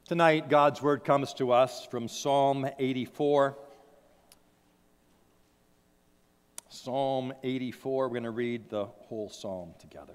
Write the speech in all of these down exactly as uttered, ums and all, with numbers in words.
Tonight, God's word comes to us from Psalm eighty-four. Psalm eighty-four, we're going to read the whole psalm together.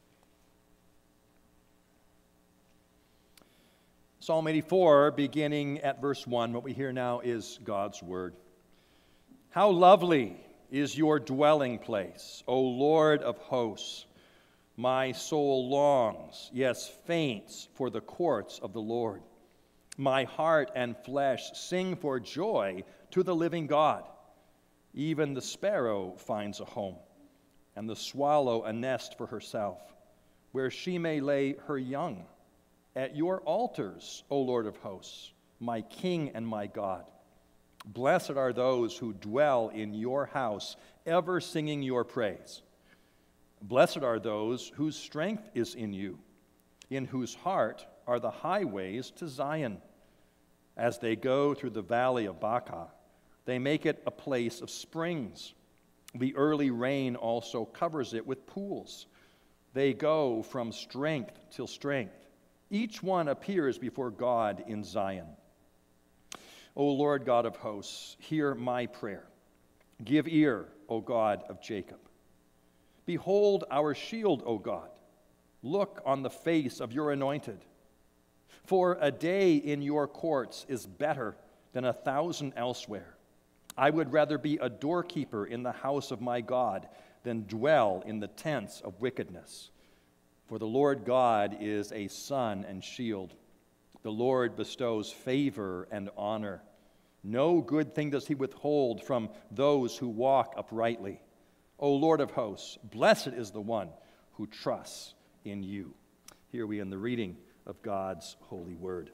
Psalm eighty-four, beginning at verse one, what we hear now is God's word. How lovely is your dwelling place, O Lord of hosts! My soul longs, yes, faints for the courts of the Lord. My heart and flesh sing for joy to the living God. Even the sparrow finds a home, and the swallow a nest for herself, where she may lay her young. At your altars, O Lord of hosts, my King and my God. Blessed are those who dwell in your house, ever singing your praise. Blessed are those whose strength is in you, in whose heart are the highways to Zion. As they go through the valley of Baca, they make it a place of springs. The early rain also covers it with pools. They go from strength till strength. Each one appears before God in Zion. O Lord God of hosts, hear my prayer. Give ear, O God of Jacob. Behold our shield, O God. Look on the face of your anointed. For a day in your courts is better than a thousand elsewhere. I would rather be a doorkeeper in the house of my God than dwell in the tents of wickedness. For the Lord God is a sun and shield. The Lord bestows favor and honor. No good thing does he withhold from those who walk uprightly. O Lord of hosts, blessed is the one who trusts in you. Here we end the reading of God's holy word.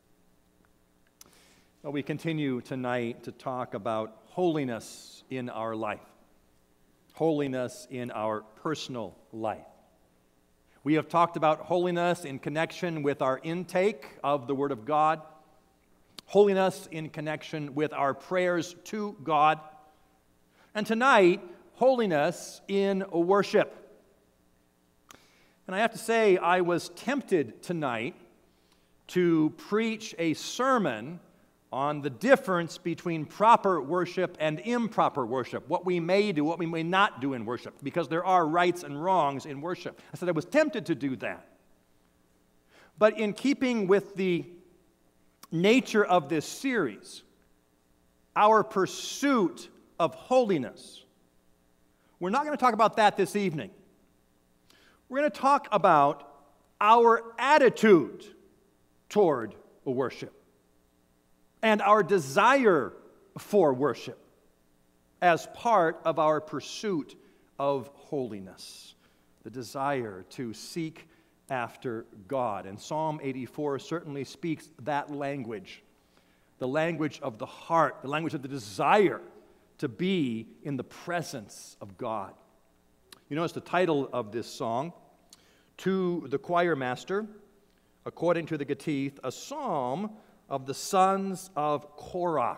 Well, we continue tonight to talk about holiness in our life, holiness in our personal life. We have talked about holiness in connection with our intake of the Word of God, holiness in connection with our prayers to God, and tonight, holiness in worship. And I have to say, I was tempted tonight to preach a sermon on the difference between proper worship and improper worship, what we may do, what we may not do in worship, because there are rights and wrongs in worship. I said I was tempted to do that. But in keeping with the nature of this series, our pursuit of holiness, we're not going to talk about that this evening. We're going to talk about our attitude toward worship and our desire for worship as part of our pursuit of holiness, the desire to seek after God. And Psalm eighty-four certainly speaks that language, the language of the heart, the language of the desire to be in the presence of God. You notice the title of this song, To the Choir Master, according to the Gettith, a psalm of the sons of Korah.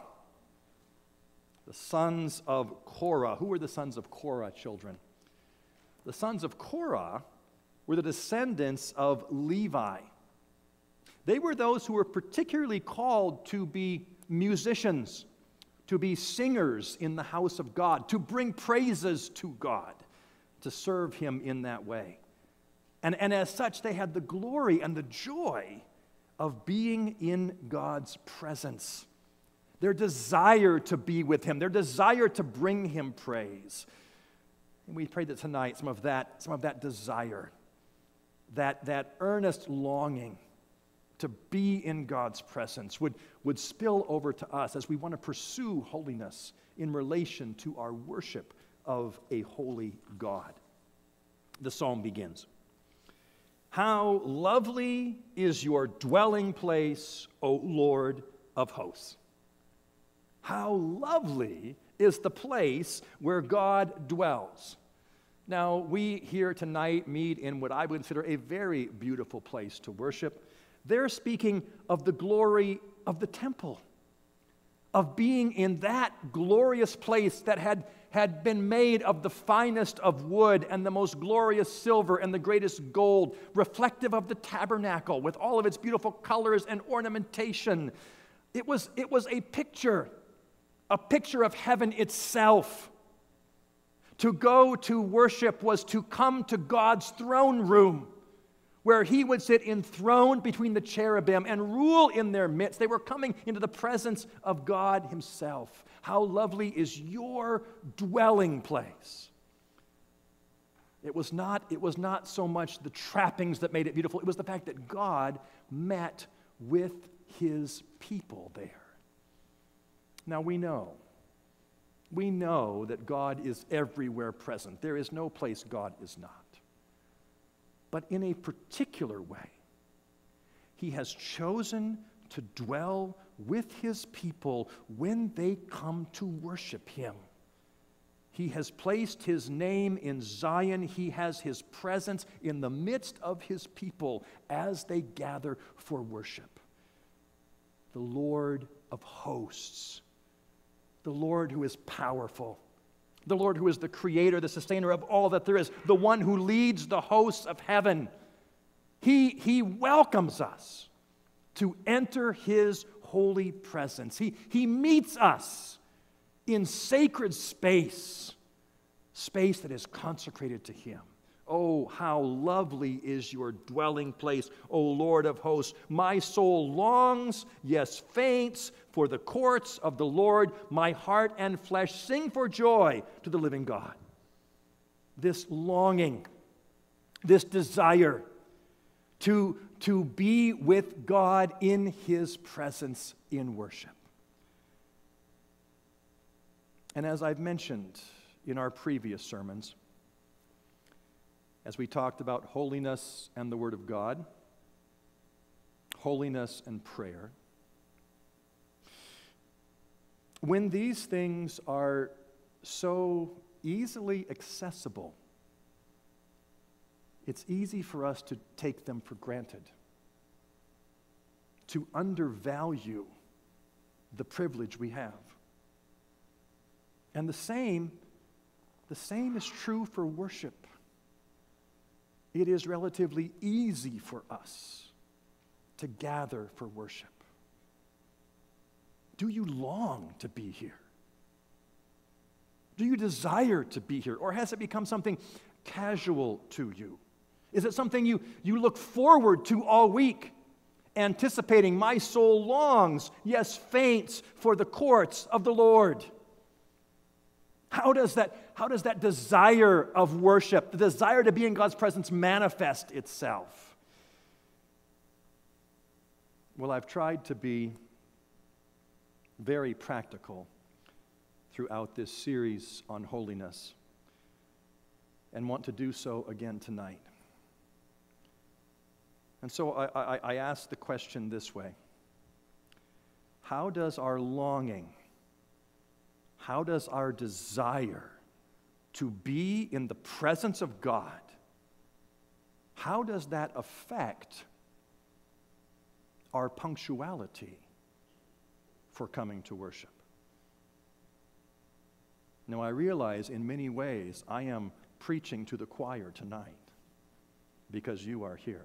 The sons of Korah. Who were the sons of Korah, children? The sons of Korah were the descendants of Levi. They were those who were particularly called to be musicians, to be singers in the house of God, to bring praises to God, to serve Him in that way. And, and as such, they had the glory and the joy of being in God's presence. Their desire to be with Him, their desire to bring Him praise. And we pray that tonight some of that, some of that desire, that, that earnest longing to be in God's presence would, would spill over to us as we want to pursue holiness in relation to our worship of a holy God. The psalm begins. How lovely is your dwelling place, O Lord of hosts. How lovely is the place where God dwells. Now, we here tonight meet in what I would consider a very beautiful place to worship. They're speaking of the glory of the temple, of being in that glorious place that had, had been made of the finest of wood and the most glorious silver and the greatest gold, reflective of the tabernacle with all of its beautiful colors and ornamentation. It was, it was a picture, a picture of heaven itself. To go to worship was to come to God's throne room, where he would sit enthroned between the cherubim and rule in their midst. They were coming into the presence of God himself. How lovely is your dwelling place. It was not, it was not so much the trappings that made it beautiful. It was the fact that God met with his people there. Now we know, we know that God is everywhere present. There is no place God is not. But in a particular way, he has chosen to dwell with his people when they come to worship him. He has placed his name in Zion. He has his presence in the midst of his people as they gather for worship. The Lord of hosts, the Lord who is powerful, the Lord who is the creator, the sustainer of all that there is, the one who leads the hosts of heaven. He, he welcomes us to enter his holy presence. He, he meets us in sacred space, space that is consecrated to him. Oh, how lovely is your dwelling place, O Lord of hosts. My soul longs, yes, faints, for the courts of the Lord. My heart and flesh sing for joy to the living God. This longing, this desire to, to be with God in his presence in worship. And as I've mentioned in our previous sermons, as we talked about holiness and the Word of God, holiness and prayer, when these things are so easily accessible, it's easy for us to take them for granted, to undervalue the privilege we have. And the same, the same is true for worship. It is relatively easy for us to gather for worship. Do you long to be here? Do you desire to be here? Or has it become something casual to you? Is it something you, you look forward to all week, anticipating, my soul longs, yes, faints for the courts of the Lord? How does that, how does that desire of worship, the desire to be in God's presence, manifest itself? Well, I've tried to be very practical throughout this series on holiness and want to do so again tonight. And so I, I, I ask the question this way: how does our longing, how does our desire to be in the presence of God, how does that affect our punctuality for coming to worship? Now, I realize in many ways I am preaching to the choir tonight because you are here.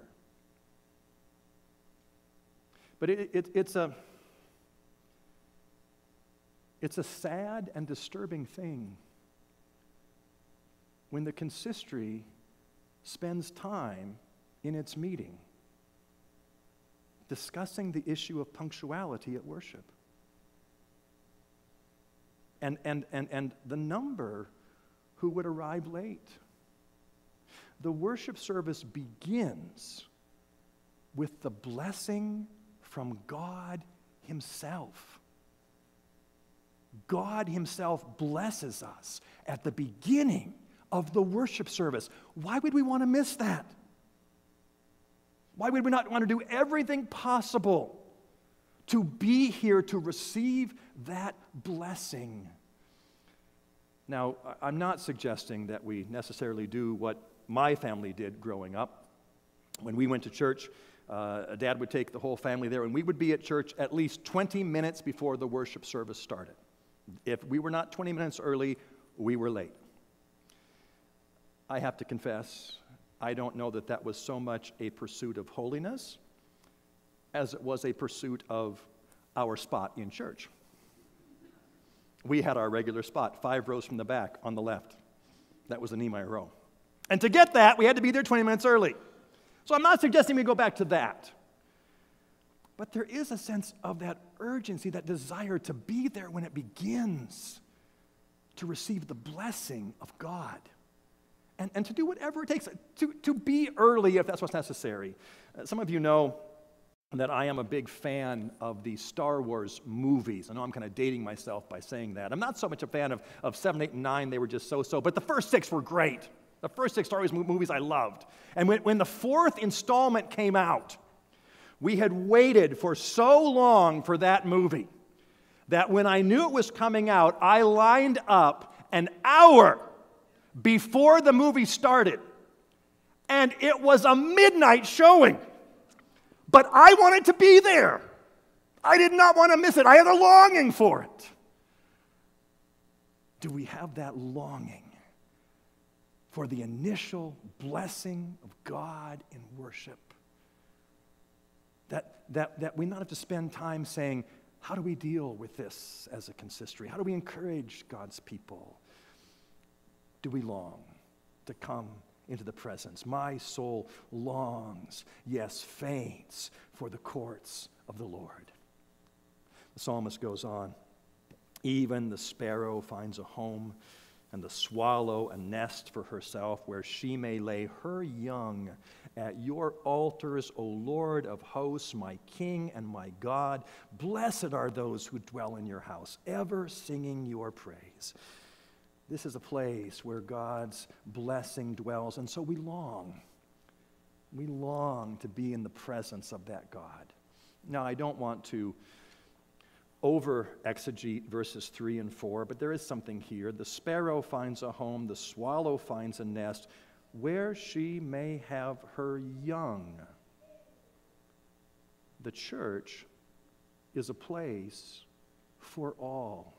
But it, it, it's a it's a sad and disturbing thing when the consistory spends time in its meeting discussing the issue of punctuality at worship. And, and, and, and the number who would arrive late. The worship service begins with the blessing from God himself. God himself blesses us at the beginning of the worship service. Why would we want to miss that? Why would we not want to do everything possible to be here to receive that blessing? Now, I'm not suggesting that we necessarily do what my family did growing up, When we went to church, uh, Dad would take the whole family there, and we would be at church at least twenty minutes before the worship service started. If we were not twenty minutes early, we were late. I have to confess, I don't know that that was so much a pursuit of holiness as it was a pursuit of our spot in church. We had our regular spot, five rows from the back on the left. That was the Nehemiah row. And to get that, we had to be there twenty minutes early. So I'm not suggesting we go back to that. But there is a sense of that urgency, that desire to be there when it begins, to receive the blessing of God, and, and to do whatever it takes, to, to be early if that's what's necessary. Uh, some of you know that I am a big fan of the Star Wars movies. I know I'm kind of dating myself by saying that. I'm not so much a fan of, of seven, eight, and nine. They were just so-so. But the first six were great. The first six Star Wars movies I loved. And when, when the fourth installment came out, we had waited for so long for that movie that when I knew it was coming out, I lined up an hour before the movie started. And it was a midnight showing. But I wanted to be there. I did not want to miss it. I had a longing for it. Do we have that longing for the initial blessing of God in worship? That, that, that we not have to spend time saying, how do we deal with this as a consistory? How do we encourage God's people? Do we long to come into the presence? My soul longs, yes, faints for the courts of the Lord. The psalmist goes on, even the sparrow finds a home, and the swallow a nest for herself, where she may lay her young at your altars, O Lord of hosts, my King and my God. Blessed are those who dwell in your house, ever singing your praise. This is a place where God's blessing dwells, and so we long. We long to be in the presence of that God. Now, I don't want to over-exegete verses three and four, but there is something here. The sparrow finds a home, the swallow finds a nest, where she may have her young. The church is a place for all.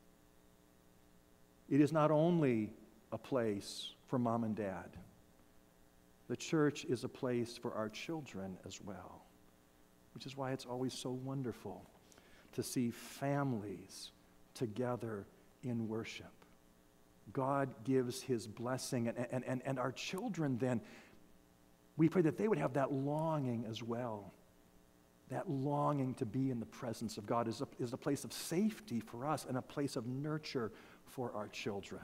It is not only a place for mom and dad. The church is a place for our children as well, which is why it's always so wonderful to see families together in worship. God gives his blessing, and, and, and, and our children then, we pray that they would have that longing as well. That longing to be in the presence of God is a, is a place of safety for us and a place of nurture for our children.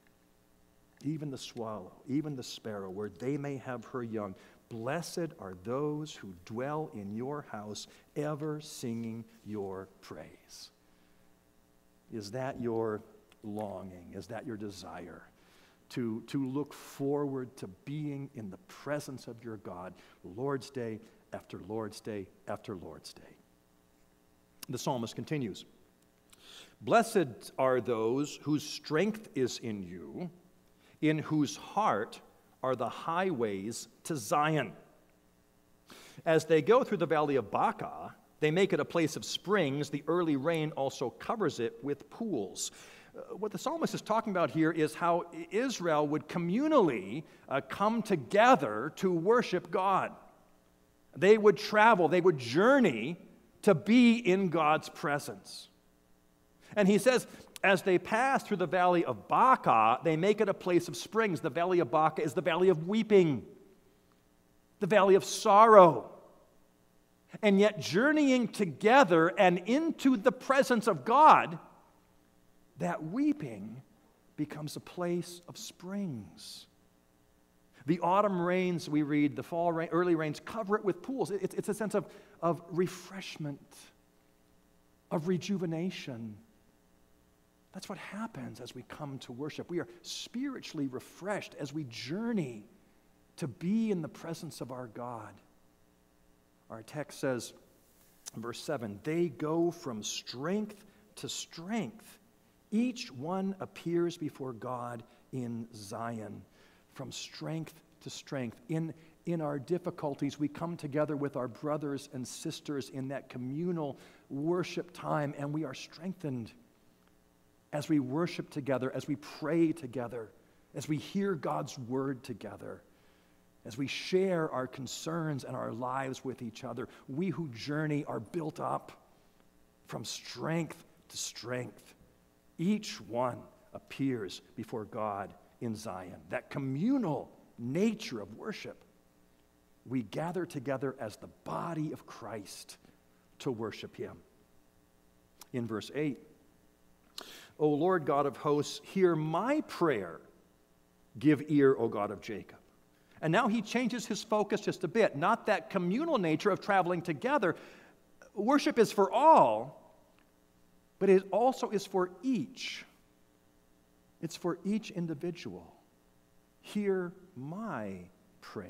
Even the swallow, even the sparrow, where they may have her young. Blessed are those who dwell in your house, ever singing your praise. Is that your longing? Is that your desire? To, to look forward to being in the presence of your God, Lord's Day after Lord's Day after Lord's Day. The psalmist continues, blessed are those whose strength is in you, in whose heart are the highways to Zion. As they go through the valley of Baca, they make it a place of springs. The early rain also covers it with pools. Uh, what the psalmist is talking about here is how Israel would communally uh, come together to worship God. They would travel, they would journey to be in God's presence. And he says, as they pass through the valley of Baca, they make it a place of springs. The valley of Baca is the valley of weeping, the valley of sorrow. And yet journeying together and into the presence of God, that weeping becomes a place of springs. The autumn rains, we read, the fall rain, early rains, cover it with pools. It's, it's a sense of, of refreshment, of rejuvenation. That's what happens as we come to worship. We are spiritually refreshed as we journey to be in the presence of our God. Our text says, in verse seven, they go from strength to strength. Each one appears before God in Zion. From strength to strength. In, in our difficulties, we come together with our brothers and sisters in that communal worship time, and we are strengthened as we worship together, as we pray together, as we hear God's word together, as we share our concerns and our lives with each other. We who journey are built up from strength to strength. Each one appears before God in Zion. That communal nature of worship. We gather together as the body of Christ to worship him. In verse eight, O Lord God of hosts, hear my prayer. Give ear, O God of Jacob. And now he changes his focus just a bit. Not that communal nature of traveling together. Worship is for all, but it also is for each. It's for each individual. Hear my prayer.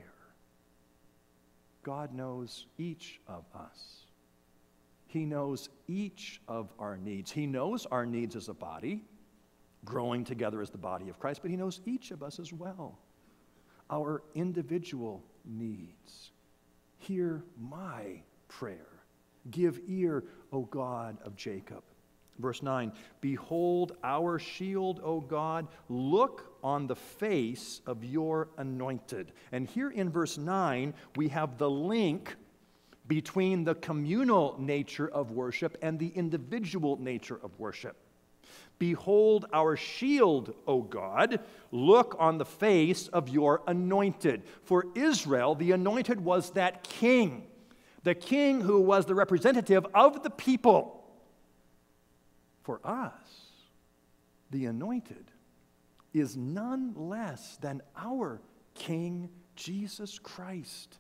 God knows each of us. He knows each of our needs. He knows our needs as a body, growing together as the body of Christ, but he knows each of us as well, our individual needs. Hear my prayer. Give ear, O God of Jacob. Verse nine, behold our shield, O God, look on the face of your anointed. And here in verse nine, we have the link between the communal nature of worship and the individual nature of worship. Behold our shield, O God, look on the face of your anointed. For Israel, the anointed was that king, the king who was the representative of the people. For us, the anointed is none less than our King Jesus Christ,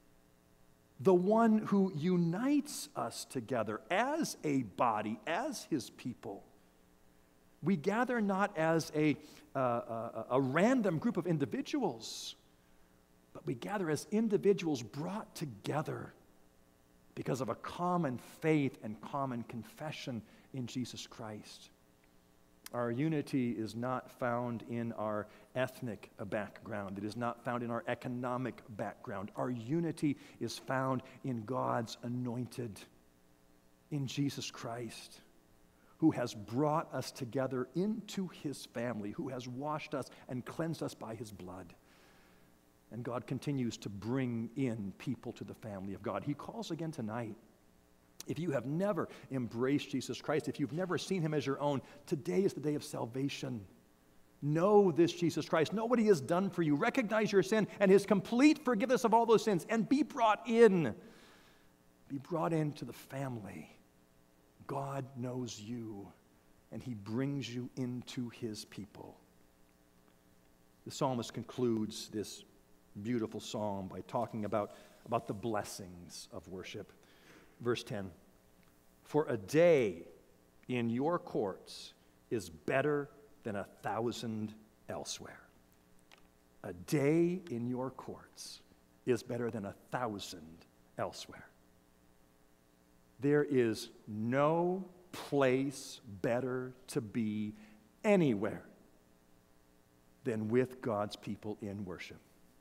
the one who unites us together as a body, as his people. We gather not as a, uh, a, a random group of individuals, but we gather as individuals brought together because of a common faith and common confession in Jesus Christ. Our unity is not found in our ethnic background. It is not found in our economic background. Our unity is found in God's anointed, in Jesus Christ, who has brought us together into his family, who has washed us and cleansed us by his blood. And God continues to bring in people to the family of God. He calls again tonight. If you have never embraced Jesus Christ, if you've never seen him as your own, today is the day of salvation. Know this Jesus Christ. Know what he has done for you. Recognize your sin and his complete forgiveness of all those sins, and be brought in. Be brought into the family. God knows you, and he brings you into his people. The psalmist concludes this beautiful psalm by talking about, about the blessings of worship. Verse ten, for a day in your courts is better than a thousand elsewhere. A day in your courts is better than a thousand elsewhere. There is no place better to be anywhere than with God's people in worship.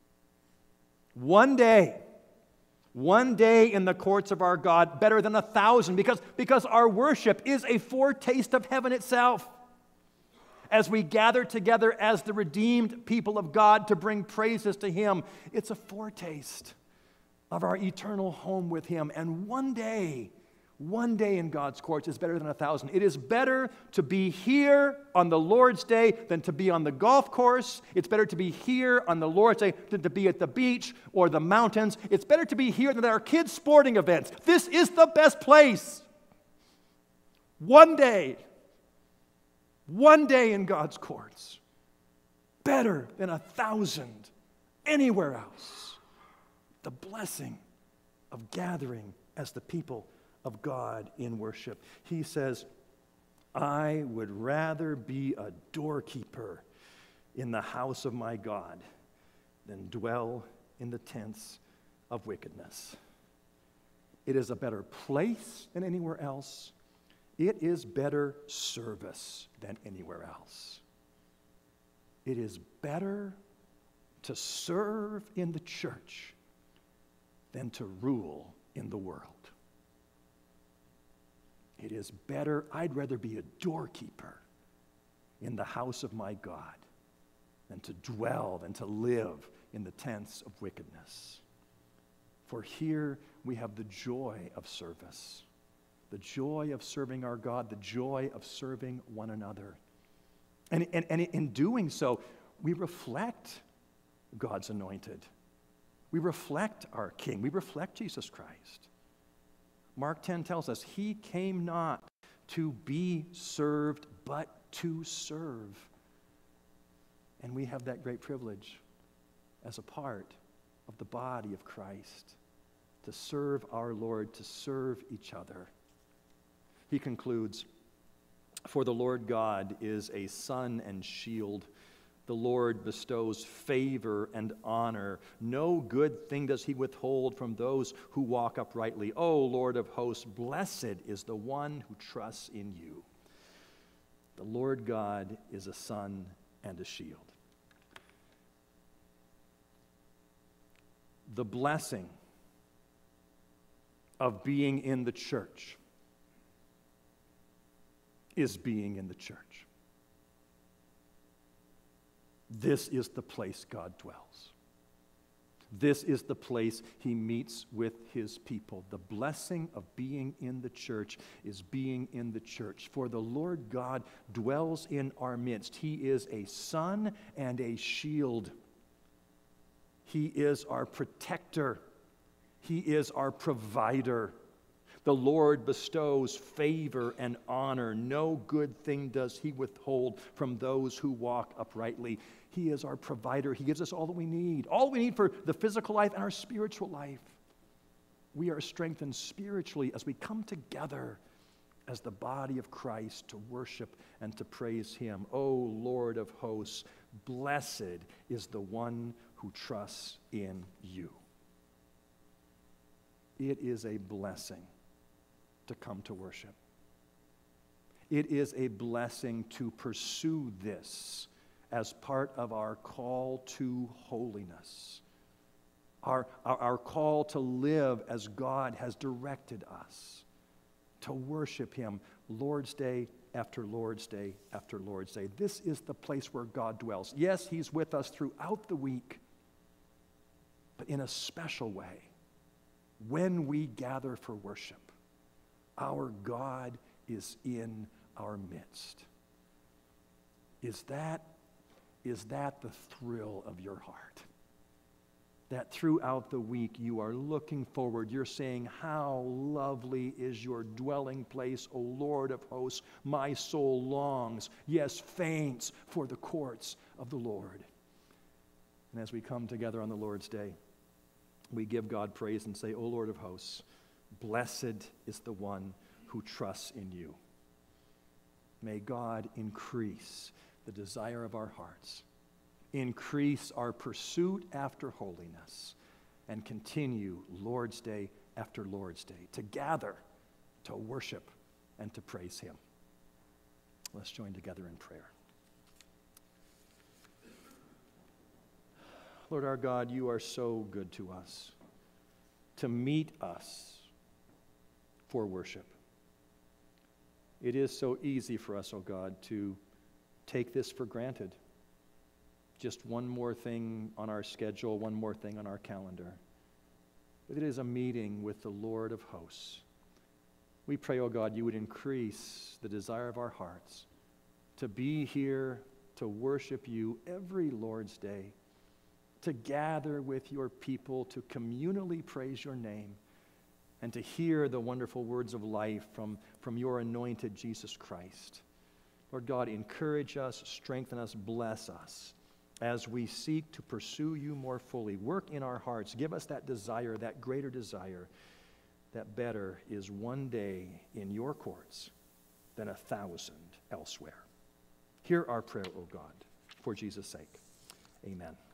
One day, one day in the courts of our God, better than a thousand, because, because our worship is a foretaste of heaven itself. As we gather together as the redeemed people of God to bring praises to him, it's a foretaste of our eternal home with him. And one day, one day in God's courts is better than a thousand. It is better to be here on the Lord's Day than to be on the golf course. It's better to be here on the Lord's Day than to be at the beach or the mountains. It's better to be here than at our kids' sporting events. This is the best place. One day, one day in God's courts, better than a thousand anywhere else. The blessing of gathering as the people of God in worship. He says, I would rather be a doorkeeper in the house of my God than dwell in the tents of wickedness. It is a better place than anywhere else. It is better service than anywhere else. It is better to serve in the church than to rule in the world. It is better, I'd rather be a doorkeeper in the house of my God than to dwell, than to live in the tents of wickedness. For here we have the joy of service, the joy of serving our God, the joy of serving one another. And, and, and in doing so, we reflect God's anointed. We reflect our King. We reflect Jesus Christ. Mark ten tells us, he came not to be served, but to serve. And we have that great privilege as a part of the body of Christ, to serve our Lord, to serve each other. He concludes, for the Lord God is a sun and shield. The Lord bestows favor and honor. No good thing does he withhold from those who walk uprightly. O Lord of hosts, blessed is the one who trusts in you. The Lord God is a sun and a shield. The blessing of being in the church is being in the church. This is the place God dwells. This is the place he meets with his people. The blessing of being in the church is being in the church. For the Lord God dwells in our midst. He is a sun and a shield. He is our protector. He is our provider. The Lord bestows favor and honor. No good thing does he withhold from those who walk uprightly. He is our provider. He gives us all that we need, all we need for the physical life and our spiritual life. We are strengthened spiritually as we come together as the body of Christ to worship and to praise him. O Lord of hosts, blessed is the one who trusts in you. It is a blessing to come to worship. It is a blessing to pursue this as part of our call to holiness, our, our, our call to live as God has directed us, to worship him Lord's Day after Lord's Day after Lord's Day. This is the place where God dwells. Yes, he's with us throughout the week, but in a special way, when we gather for worship, our God is in our midst. Is that, is that the thrill of your heart? That throughout the week you are looking forward, you're saying, how lovely is your dwelling place, O Lord of hosts. My soul longs, yes, faints for the courts of the Lord. And as we come together on the Lord's Day, we give God praise and say, O Lord of hosts, blessed is the one who trusts in you. May God increase the desire of our hearts, increase our pursuit after holiness, and continue Lord's Day after Lord's Day to gather, to worship, and to praise him. Let's join together in prayer. Lord our God, you are so good to us, to meet us for worship. It is so easy for us, oh God, to take this for granted. Just one more thing on our schedule, one more thing on our calendar. But it is a meeting with the Lord of hosts. We pray, oh God, you would increase the desire of our hearts to be here to worship you every Lord's Day, to gather with your people, to communally praise your name, and to hear the wonderful words of life from, from your anointed Jesus Christ. Lord God, encourage us, strengthen us, bless us as we seek to pursue you more fully. Work in our hearts. Give us that desire, that greater desire, that better is one day in your courts than a thousand elsewhere. Hear our prayer, O God, for Jesus' sake. Amen.